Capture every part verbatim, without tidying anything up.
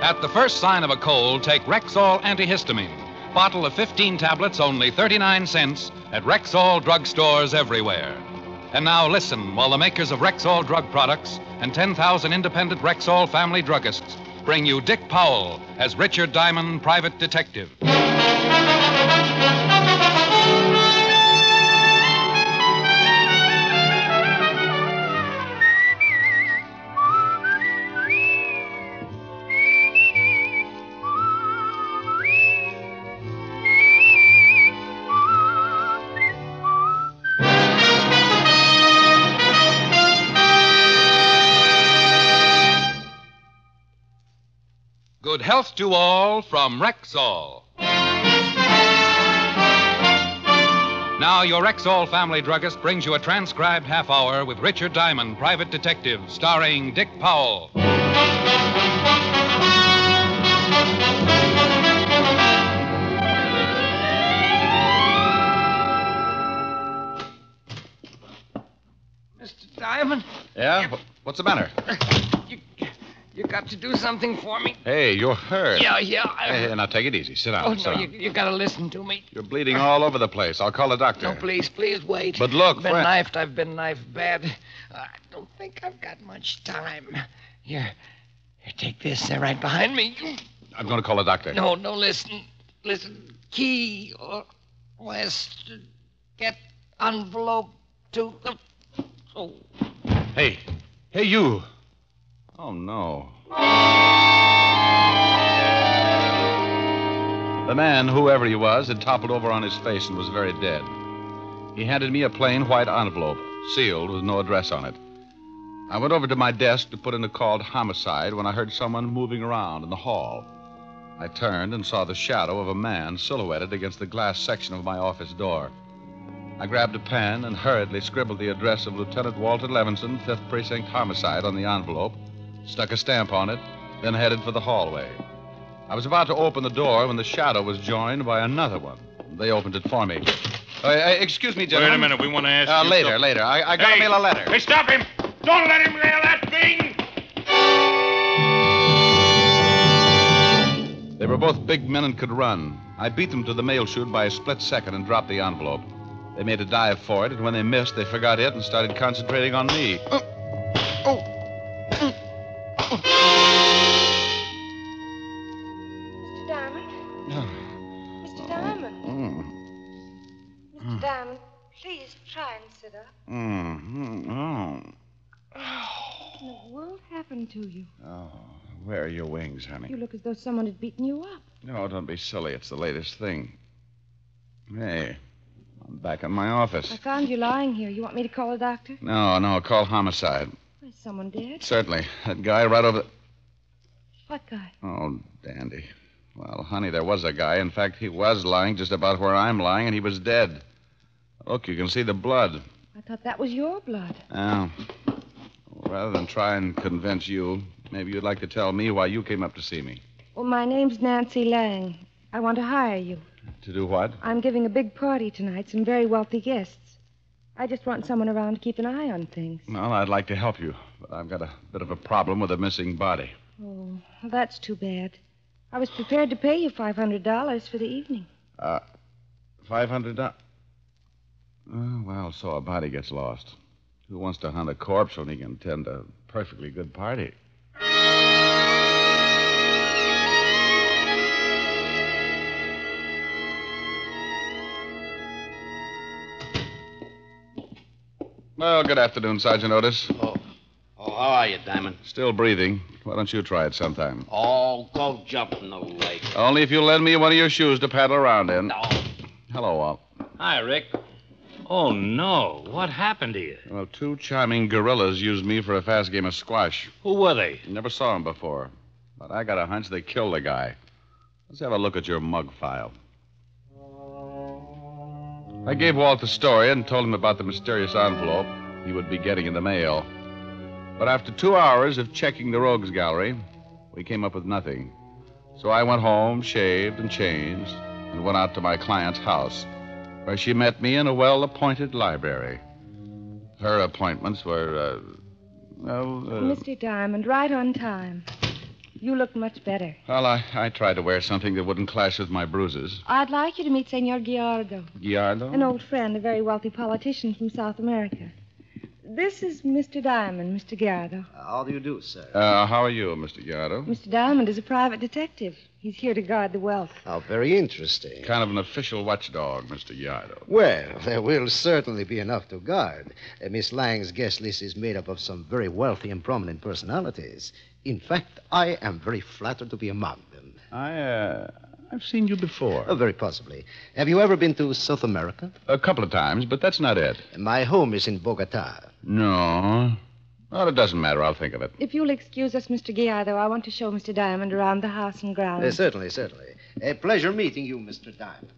At the first sign of a cold, take Rexall antihistamine. Bottle of fifteen tablets, only thirty-nine cents at Rexall drugstores everywhere. And now listen while the makers of Rexall drug products and ten thousand independent Rexall family druggists bring you Dick Powell as Richard Diamond, private detective. Good health to all from Rexall. Now, your Rexall family druggist brings you a transcribed half hour with Richard Diamond, private detective, starring Dick Powell. Mister Diamond? Yeah? What's the matter? You, you got to do something for me. Hey, you're hurt. Yeah, yeah. I... Hey, now take it easy. Sit down. Oh, sit no, down. you, you got to listen to me. You're bleeding all over the place. I'll call a doctor. No, please, please wait. But look, I've been friend- knifed. I've been knifed bad. I don't think I've got much time. Here, here, take this. They're right behind me. I'm going to call a doctor. No, no, listen. Listen. Key or west. Get envelope to the... Oh. Hey. Hey, you. Oh, no. The man, whoever he was, had toppled over on his face and was very dead. He handed me a plain white envelope, sealed with no address on it. I went over to my desk to put in a call to homicide when I heard someone moving around in the hall. I turned and saw the shadow of a man silhouetted against the glass section of my office door. I grabbed a pen and hurriedly scribbled the address of Lieutenant Walter Levinson, fifth Precinct Homicide, on the envelope, stuck a stamp on it, then headed for the hallway. I was about to open the door when the shadow was joined by another one. They opened it for me. Uh, uh, excuse me, gentlemen. Wait a minute. We want to ask Uh, you... later, something. later. I, I got to Hey, mail a letter. Hey, stop him! Don't let him mail that thing! They were both big men and could run. I beat them to the mail chute by a split second and dropped the envelope. They made a dive for it, and when they missed, they forgot it and started concentrating on me. Oh. Oh. Mister Diamond? Oh. Mister Diamond? Mm. Mister Diamond, please try and sit up. Mm. Mm. What in the world happened to you? Oh, where are your wings, You honey? look as though someone had beaten you up. No, don't be silly. It's the latest thing. Hey, I'm back in my office. I found you lying here. You want me to call a doctor? No, no, call homicide. Is someone dead? Certainly. That guy right over the... What guy? Oh, dandy. Well, honey, there was a guy. In fact, he was lying just about where I'm lying, and he was dead. Look, you can see the blood. I thought that was your blood. Now, rather than try and convince you, maybe you'd like to tell me why you came up to see me. Well, my name's Nancy Lang. I want to hire you. To do what? I'm giving a big party tonight, some very wealthy guests. I just want someone around to keep an eye on things. Well, I'd like to help you, but I've got a bit of a problem with a missing body. Oh, well, that's too bad. I was prepared to pay you five hundred dollars for the evening. Uh, five hundred dollars? Oh, well, so a body gets lost. Who wants to hunt a corpse when he can attend a perfectly good party? Well, good afternoon, Sergeant Otis. Oh, oh, how are you, Diamond? Still breathing. Why don't you try it sometime? Oh, go jump in the lake. Only if you'll lend me one of your shoes to paddle around in. No. Hello, Walt. Hi, Rick. Oh, no. What happened to you? Well, two charming gorillas used me for a fast game of squash. Who were they? Never saw them before. But I got a hunch they killed the guy. Let's have a look at your mug file. I gave Walt the story and told him about the mysterious envelope he would be getting in the mail. But after two hours of checking the rogues gallery, we came up with nothing. So I went home, shaved and changed, and went out to my client's house, where she met me in a well-appointed library. Her appointments were, uh, well... Uh, Mister Diamond, right on time. You look much better. Well, I, I tried to wear something that wouldn't clash with my bruises. I'd like you to meet Senor Giardo, Giardo? an old friend, a very wealthy politician from South America. This is Mister Diamond, Mister Giardo. How do you do, sir? Uh, how are you, Mister Giardo? Mister Diamond is a private detective. He's here to guard the wealth. How very interesting. Kind of an official watchdog, Mister Giardo. Well, there will certainly be enough to guard. Uh, Miss Lang's guest list is made up of some very wealthy and prominent personalities. In fact, I am very flattered to be among them. I, uh, I've seen you before. Oh, very possibly. Have you ever been to South America? A couple of times, but that's not it. My home is in Bogota. No. Well, it doesn't matter. I'll think of it. If you'll excuse us, Mister Giardo, I want to show Mister Diamond around the house and grounds. Uh, certainly, certainly. A pleasure meeting you, Mister Diamond.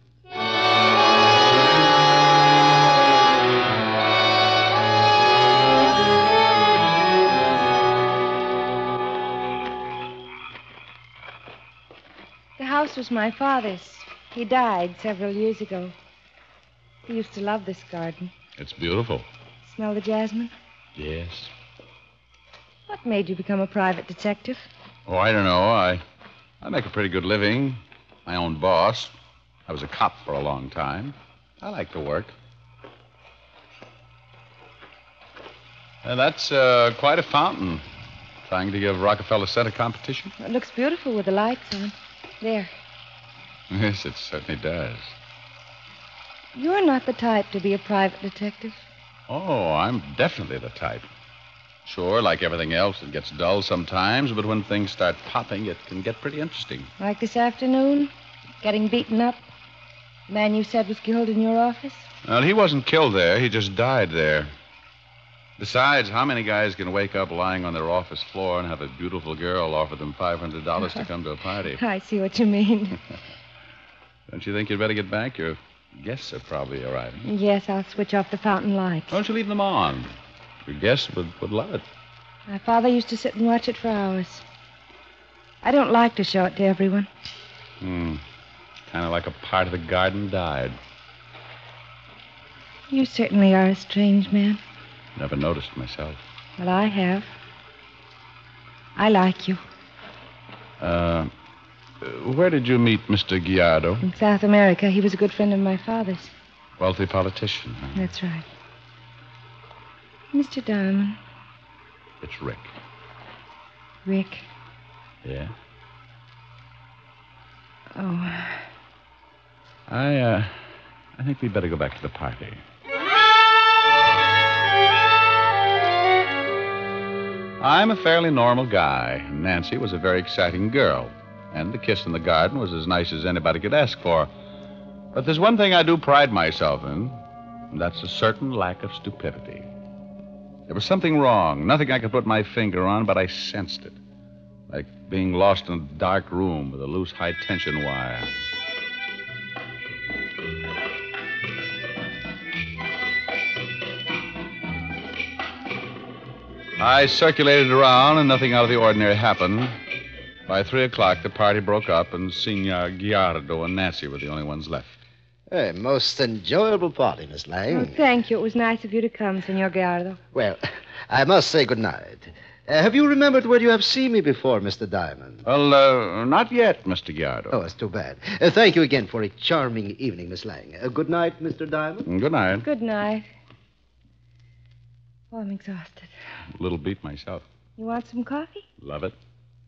The house was my father's. He died several years ago. He used to love this garden. It's beautiful. Smell the jasmine? Yes. What made you become a private detective? Oh, I don't know. I, I make a pretty good living. My own boss. I was a cop for a long time. I like to work. Uh, that's uh, quite a fountain. Trying to give Rockefeller Center competition? It looks beautiful with the lights on. There. Yes, it certainly does. You're not the type to be a private detective. Oh, I'm definitely the type. Sure, like everything else, it gets dull sometimes, but when things start popping, it can get pretty interesting. Like this afternoon? Getting beaten up? The man you said was killed in your office? Well, he wasn't killed there. He just died there. Besides, how many guys can wake up lying on their office floor and have a beautiful girl offer them five hundred dollars to come to a party? I see what you mean. Don't you think you'd better get back? Your guests are probably arriving. Yes, I'll switch off the fountain lights. Why don't you leave them on? Your guests would, would love it. My father used to sit and watch it for hours. I don't like to show it to everyone. Hmm. Kind of like a part of the garden died. You certainly are a strange man. Never noticed myself. Well, I have. I like you. Uh, where did you meet Mister Giardo? In South America. He was a good friend of my father's. Wealthy politician, huh? That's right. Mister Diamond. It's Rick. Rick. Yeah? Oh. I, uh, I think we'd better go back to the party. I'm a fairly normal guy. Nancy was a very exciting girl. And the kiss in the garden was as nice as anybody could ask for. But there's one thing I do pride myself in, and that's a certain lack of stupidity. There was something wrong, nothing I could put my finger on, but I sensed it. Like being lost in a dark room with a loose high-tension wire. I circulated around, and nothing out of the ordinary happened. By three o'clock, the party broke up, and Senor Giardo and Nancy were the only ones left. A most enjoyable party, Miss Lang. Oh, thank you. It was nice of you to come, Senor Giardo. Well, I must say good night. Uh, have you remembered where you have seen me before, Mister Diamond? Well, uh, not yet, Mister Giardo. Oh, it's too bad. Uh, thank you again for a charming evening, Miss Lang. Uh, good night, Mister Diamond. Good night. Good night. Oh, I'm exhausted. A little beat myself. You want some coffee? Love it.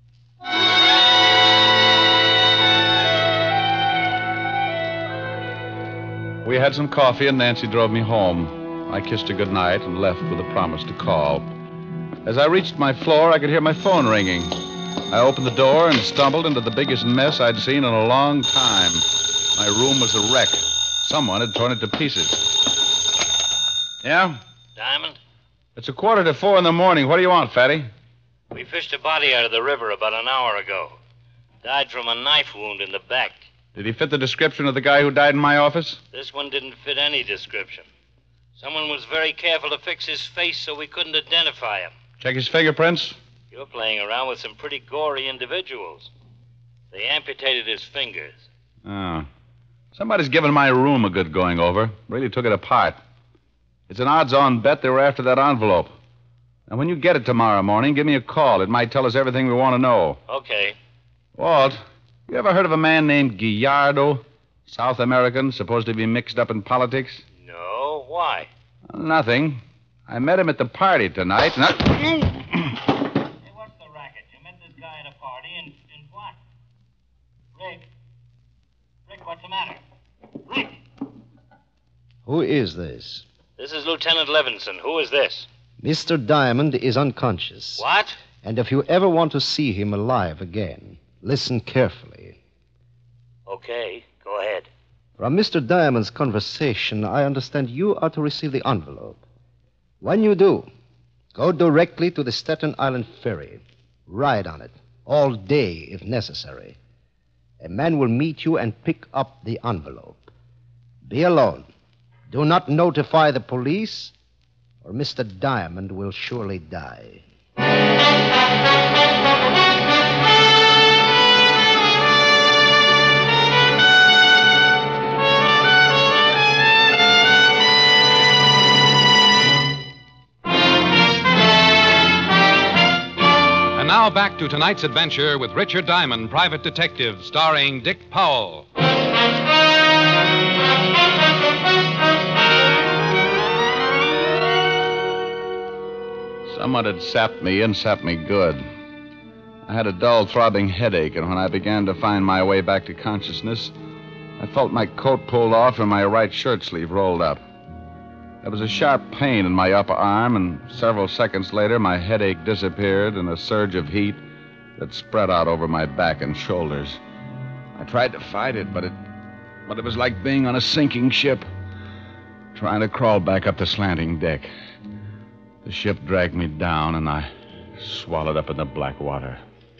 We had some coffee, and Nancy drove me home. I kissed her goodnight and left with a promise to call. As I reached my floor, I could hear my phone ringing. I opened the door and stumbled into the biggest mess I'd seen in a long time. My room was a wreck. Someone had torn it to pieces. Yeah? Diamond, It's a quarter to four in the morning. What do you want, Fatty? we fished a body out of the river about an hour ago. Died from a knife wound in the back. Did he fit the description of the guy who died in my office? This one didn't fit any description. Someone was very careful to fix his face so we couldn't identify him. Check his fingerprints. You're playing around with some pretty gory individuals. They amputated his fingers. Oh. Somebody's given my room a good going over. Really took it apart. It's an odds-on bet they were after that envelope. And when you get it tomorrow morning, give me a call. It might tell us everything we want to know. Okay. Walt, you ever heard of a man named Gallardo? South American, supposed to be mixed up in politics? No, why? Nothing. I met him at the party tonight, and I... Hey, what's the racket? You met this guy at a party and, and what? Rick? Rick, what's the matter? Rick! Who is this? This is Lieutenant Levinson. Who is this? Mister Diamond is unconscious. What? And if you ever want to see him alive again, listen carefully. Okay, go ahead. From Mister Diamond's conversation, I understand you are to receive the envelope. When you do, go directly to the Staten Island ferry. Ride on it, all day if necessary. A man will meet you and pick up the envelope. Be alone. Do not notify the police, or Mister Diamond will surely die. And now back to tonight's adventure with Richard Diamond, Private Detective, starring Dick Powell. Someone had sapped me and sapped me good. I had a dull, throbbing headache, and when I began to find my way back to consciousness, I felt my coat pulled off and my right shirt sleeve rolled up. There was a sharp pain in my upper arm, and several seconds later, my headache disappeared in a surge of heat that spread out over my back and shoulders. I tried to fight it, but it, but it was like being on a sinking ship, trying to crawl back up the slanting deck. The ship dragged me down, and I swallowed up in the black water.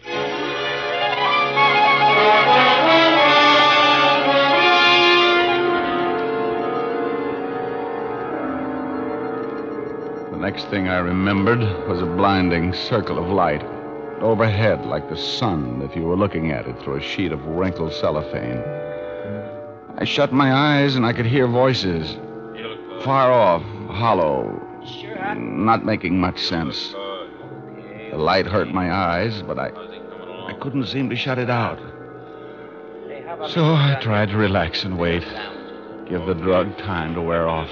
The next thing I remembered was a blinding circle of light overhead, like the sun if you were looking at it through a sheet of wrinkled cellophane. I shut my eyes, and I could hear voices, far off, hollow, not making much sense. The light hurt my eyes, but I, I couldn't seem to shut it out. So I tried to relax and wait, give the drug time to wear off.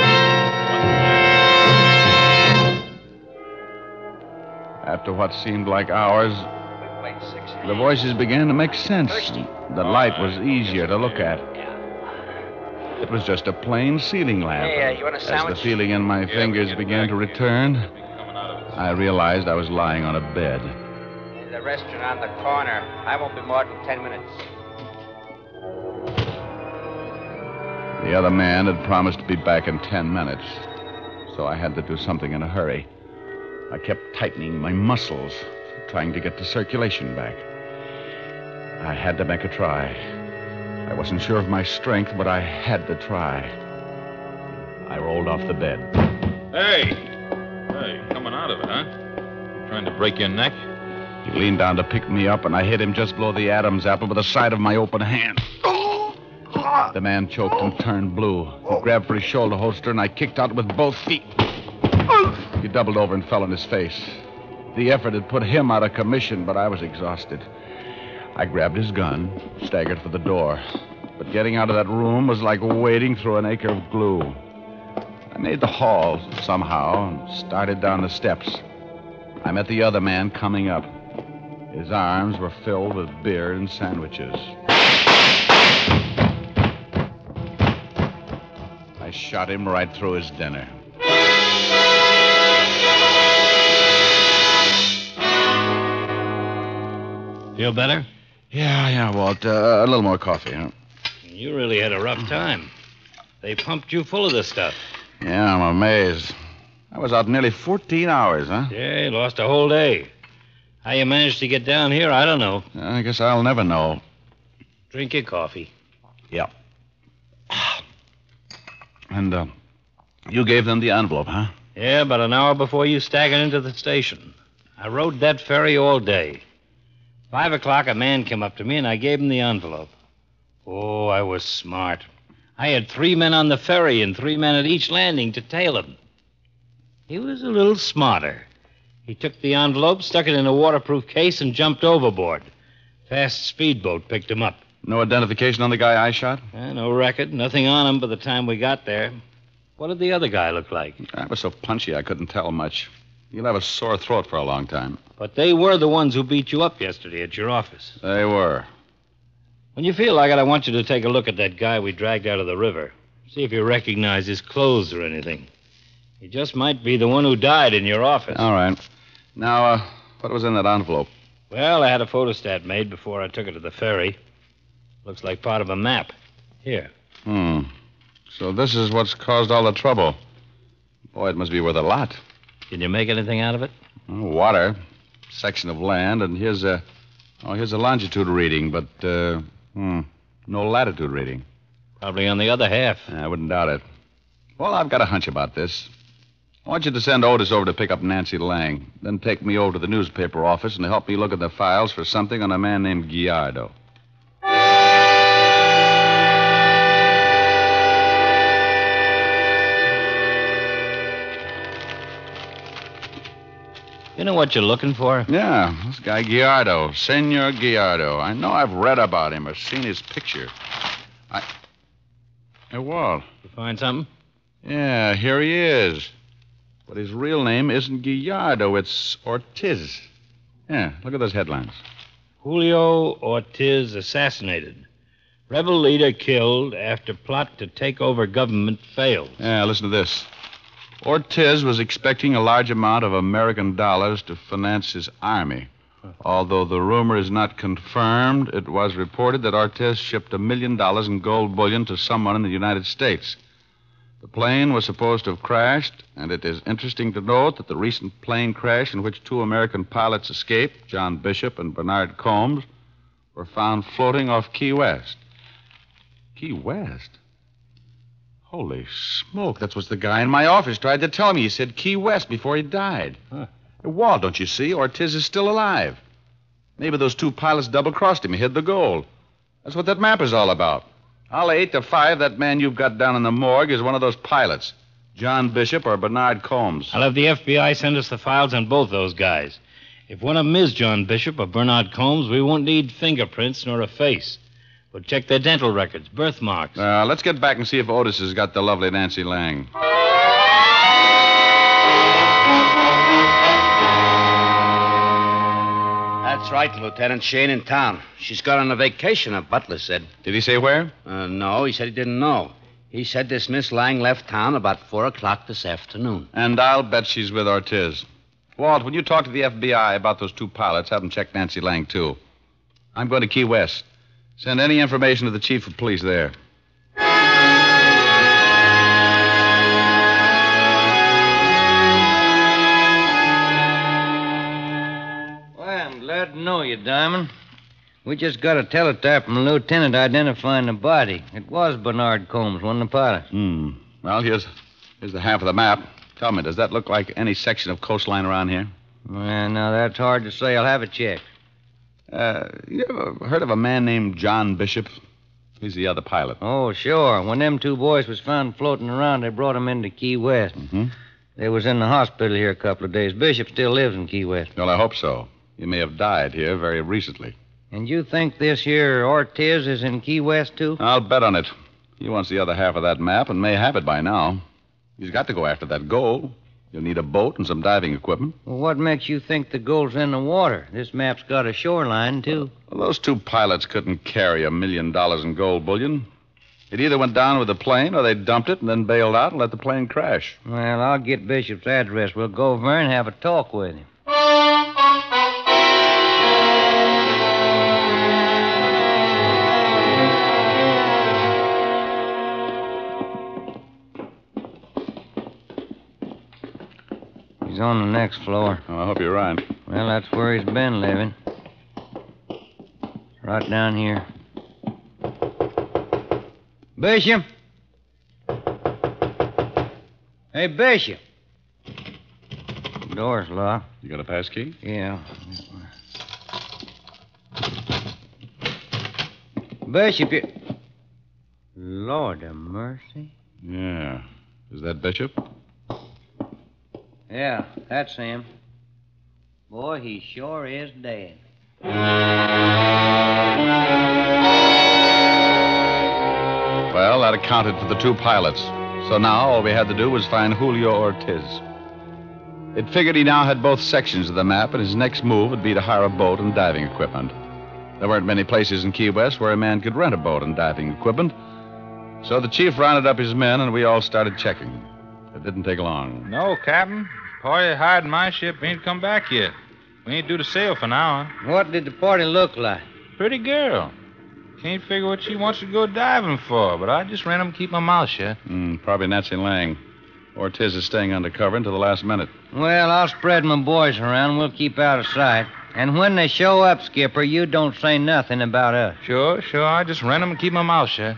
After what seemed like hours, the voices began to make sense. The light was easier to look at. It was just a plain ceiling lamp. Hey, uh, you want a sandwich? As the feeling in my fingers began to return, I realized I was lying on a bed. There's a restaurant on the corner. I won't be more than ten minutes. The other man had promised to be back in ten minutes, so I had to do something in a hurry. I kept tightening my muscles, trying to get the circulation back. I had to make a try. I wasn't sure of my strength, but I had to try. I rolled off the bed. Hey! Hey, coming out of it, huh? You trying to break your neck? He leaned down to pick me up, and I hit him just below the Adam's apple with the side of my open hand. The man choked and turned blue. He grabbed for his shoulder holster, and I kicked out with both feet. He doubled over and fell on his face. The effort had put him out of commission, but I was exhausted. I grabbed his gun, staggered for the door. But getting out of that room was like wading through an acre of glue. I made the hall somehow and started down the steps. I met the other man coming up. His arms were filled with beer and sandwiches. I shot him right through his dinner. Feel better? Yeah, yeah, Walt. Uh, a little more coffee, huh? You really had a rough time. They pumped you full of this stuff. Yeah, I'm amazed. I was out nearly fourteen hours, huh? Yeah, you lost a whole day. How you managed to get down here, I don't know. I guess I'll never know. Drink your coffee. Yeah. And, uh, you gave them the envelope, huh? Yeah, about an hour before you staggered into the station. I rode that ferry all day. Five o'clock, a man came up to me, and I gave him the envelope. Oh, I was smart. I had three men on the ferry and three men at each landing to tail him. He was a little smarter. He took the envelope, stuck it in a waterproof case, and jumped overboard. Fast speedboat picked him up. No identification on the guy I shot? Eh, no record, nothing on him by the time we got there. What did the other guy look like? I was so punchy I couldn't tell much. He'll have a sore throat for a long time. But they were the ones who beat you up yesterday at your office. They were. When you feel like it, I want you to take a look at that guy we dragged out of the river. See if you recognize his clothes or anything. He just might be the one who died in your office. All right. Now, uh, what was in that envelope? Well, I had a photostat made before I took it to the ferry. Looks like part of a map. Here. Hmm. So this is what's caused all the trouble. Boy, it must be worth a lot. Can you make anything out of it? Water, section of land, and here's a, oh, here's a longitude reading, but, uh, hmm, no latitude reading. Probably on the other half. I wouldn't doubt it. Well, I've got a hunch about this. I want you to send Otis over to pick up Nancy Lang, then take me over to the newspaper office and help me look at the files for something on a man named Gallardo. You know what you're looking for? Yeah, this guy Gallardo, Senor Gallardo. I know I've read about him or seen his picture. I... Hey, Walt. You find something? Yeah, here he is. But his real name isn't Gallardo, it's Ortiz. Yeah, look at those headlines. Julio Ortiz assassinated. Rebel leader killed after plot to take over government fails. Yeah, listen to this. Ortiz was expecting a large amount of American dollars to finance his army. Although the rumor is not confirmed, it was reported that Ortiz shipped a million dollars in gold bullion to someone in the United States. The plane was supposed to have crashed, and it is interesting to note that the recent plane crash in which two American pilots escaped, John Bishop and Bernard Combs, were found floating off Key West. Key West? Holy smoke, that's what the guy in my office tried to tell me. He said Key West before he died. Huh. Hey, Walt, don't you see? Ortiz is still alive. Maybe those two pilots double-crossed him. He hid the gold. That's what that map is all about. I'll lay eight to five that man you've got down in the morgue is one of those pilots. John Bishop or Bernard Combs. I'll have the F B I send us the files on both those guys. If one of them is John Bishop or Bernard Combs, we won't need fingerprints nor a face. We'll check their dental records, birthmarks. Uh, let's get back and see if Otis has got the lovely Nancy Lang. That's right, Lieutenant. She ain't in town. She's gone on a vacation, a butler said. Did he say where? Uh, no, he said he didn't know. He said this Miss Lang left town about four o'clock this afternoon. And I'll bet she's with Ortiz. Walt, when you talk to the F B I about those two pilots, have them check Nancy Lang, too. I'm going to Key West. Send any information to the chief of police there. Well, I'm glad to know you, Diamond. We just got a teletype from a lieutenant identifying the body. It was Bernard Combs, one of the pilots. Hmm. Well, here's, here's the half of the map. Tell me, does that look like any section of coastline around here? Well, now, that's hard to say. I'll have it checked. Uh, you ever heard of a man named John Bishop? He's the other pilot. Oh, sure. When them two boys was found floating around, they brought them into Key West. Mm-hmm. They was in the hospital here a couple of days. Bishop still lives in Key West. Well, I hope so. He may have died here very recently. And you think this here Ortiz is in Key West, too? I'll bet on it. He wants the other half of that map and may have it by now. He's got to go after that gold. You'll need a boat and some diving equipment. Well, what makes you think the gold's in the water? This map's got a shoreline, too. Well, those two pilots couldn't carry a million dollars in gold bullion. It either went down with the plane or they dumped it and then bailed out and let the plane crash. Well, I'll get Bishop's address. We'll go over there and have a talk with him. He's on the next floor. Oh, I hope you're right. Well, that's where he's been living. Right down here. Bishop? Hey, Bishop. The door's locked. You got a pass key? Yeah. Bishop, you... Lord have mercy. Yeah. Is that Bishop? Yeah, that's him. Boy, he sure is dead. Well, that accounted for the two pilots. So now all we had to do was find Julio Ortiz. It figured he now had both sections of the map, and his next move would be to hire a boat and diving equipment. There weren't many places in Key West where a man could rent a boat and diving equipment. So the chief rounded up his men, and we all started checking. It didn't take long. No, Captain. Party hiding my ship ain't come back yet. We ain't due to sail for now. Huh? What did the party look like? Pretty girl. Can't figure what she wants to go diving for, but I just ran him to keep my mouth shut. Mm, probably Nancy Lang. Ortiz is staying undercover until the last minute. Well, I'll spread my boys around. We'll keep out of sight. And when they show up, Skipper, you don't say nothing about us. Sure, sure. I just ran him and keep my mouth shut.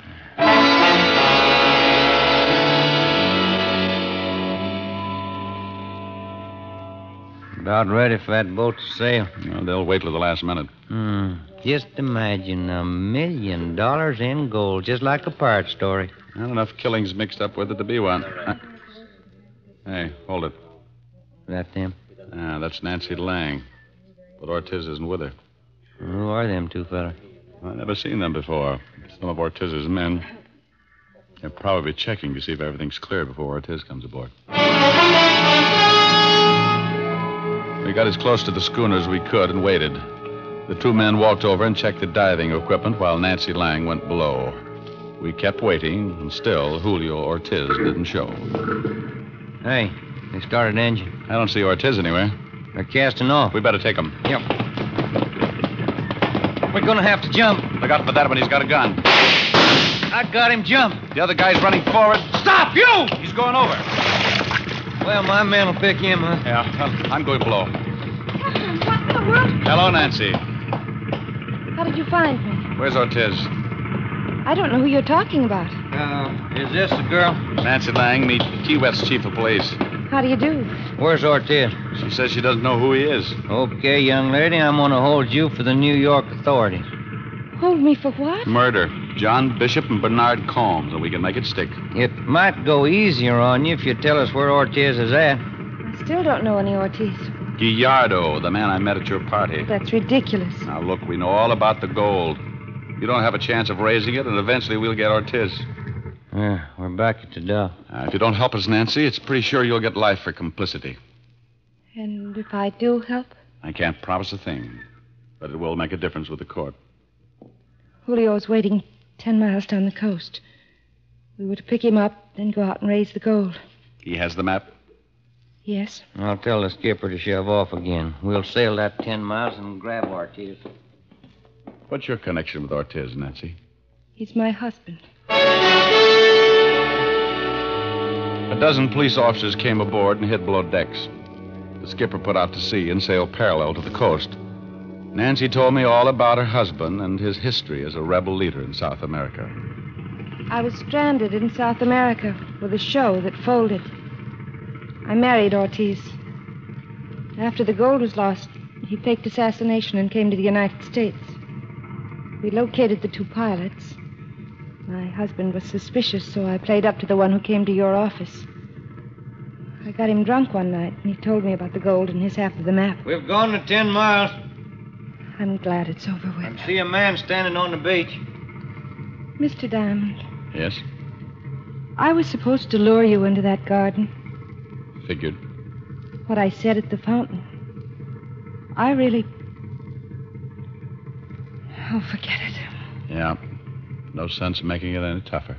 About ready for that boat to sail. Well, they'll wait till the last minute. Hmm. Just imagine a million dollars in gold, just like a pirate story. Not enough killings mixed up with it to be one. Uh, hey, hold it. That them? Ah, that's Nancy Lang. But Ortiz isn't with her. Who are them two fellas? I've never seen them before. Some of Ortiz's men. They're probably checking to see if everything's clear before Ortiz comes aboard. We got as close to the schooner as we could and waited. The two men walked over and checked the diving equipment while Nancy Lang went below. We kept waiting, and still Julio Ortiz didn't show. Hey, they started engine. I don't see Ortiz anywhere. They're casting off. We better take them. Yep. We're gonna have to jump. Look out for that one. He's got a gun. I got him jump. The other guy's running forward. Stop, you! He's going over. Well, my men will pick him, huh? Yeah, well, I'm going below. Captain, what in the world? Hello, Nancy. How did you find me? Where's Ortiz? I don't know who you're talking about. Uh, is this the girl? Nancy Lang, meet Key West chief of police. How do you do? Where's Ortiz? She says she doesn't know who he is. Okay, young lady, I'm going to hold you for the New York authorities. Hold me for what? Murder. John Bishop and Bernard Combs, and we can make it stick. It might go easier on you if you tell us where Ortiz is at. I still don't know any Ortiz. Gallardo, the man I met at your party. That's ridiculous. Now, look, we know all about the gold. You don't have a chance of raising it, and eventually we'll get Ortiz. Yeah, we're back at the dock. Uh, if you don't help us, Nancy, it's pretty sure you'll get life for complicity. And if I do help? I can't promise a thing, but it will make a difference with the court. Julio's waiting ten miles down the coast. We were to pick him up, then go out and raise the gold. He has the map? Yes. I'll tell the skipper to shove off again. We'll sail that ten miles and grab Ortiz. What's your connection with Ortiz, Nancy? He's my husband. A dozen police officers came aboard and hid below decks. The skipper put out to sea and sailed parallel to the coast. Nancy told me all about her husband and his history as a rebel leader in South America. I was stranded in South America with a show that folded. I married Ortiz. After the gold was lost, he faked assassination and came to the United States. We located the two pilots. My husband was suspicious, so I played up to the one who came to your office. I got him drunk one night, and he told me about the gold and his half of the map. We've gone to ten miles. I'm glad it's over with. I see a man standing on the beach. Mister Diamond. Yes? I was supposed to lure you into that garden. Figured. What I said at the fountain. I really... Oh, forget it. Yeah. No sense in making it any tougher.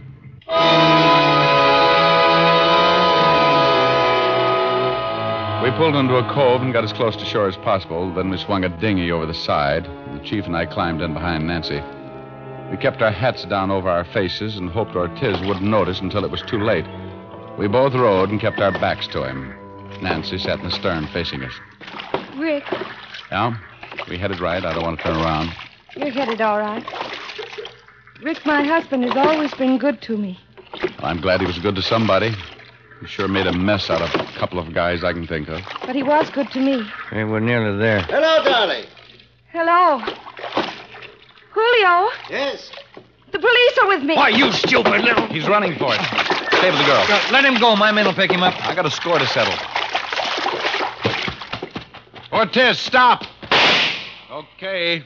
We pulled into a cove and got as close to shore as possible. Then we swung a dinghy over the side. The chief and I climbed in behind Nancy. We kept our hats down over our faces and hoped Ortiz wouldn't notice until it was too late. We both rowed and kept our backs to him. Nancy sat in the stern facing us. Rick, Yeah? We headed right. I don't want to turn around. you're headed all right. Rick, my husband has always been good to me. Well, I'm glad he was good to somebody. He sure made a mess out of a couple of guys I can think of. But he was good to me. Hey, we're nearly there. Hello, darling. Hello. Julio, Yes? the police are with me. Why, you stupid little... He's running for it. Stay with the girl. Let him go. My men will pick him up. I got a score to settle. Ortiz, stop! Okay.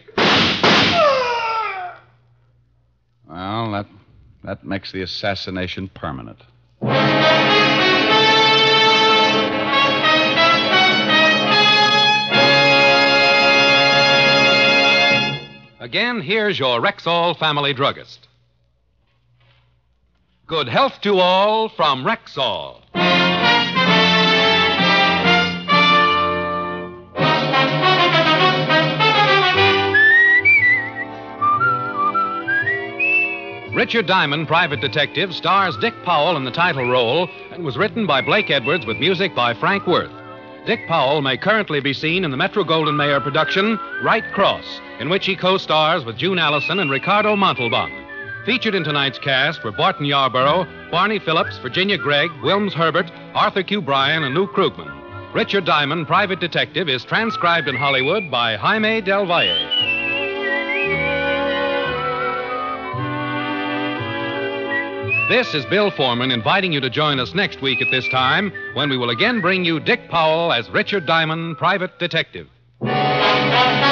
Well, that, that makes the assassination permanent. Again, here's your Rexall family druggist. Good health to all from Rexall. Richard Diamond, Private Detective, stars Dick Powell in the title role and was written by Blake Edwards with music by Frank Worth. Dick Powell may currently be seen in the Metro-Goldwyn-Mayer production, Right Cross, in which he co-stars with June Allison and Ricardo Montalban. Featured in tonight's cast were Barton Yarborough, Barney Phillips, Virginia Gregg, Wilms Herbert, Arthur Q. Bryan, and Lou Krugman. Richard Diamond, Private Detective, is transcribed in Hollywood by Jaime Del Valle. This is Bill Foreman inviting you to join us next week at this time when we will again bring you Dick Powell as Richard Diamond, Private Detective.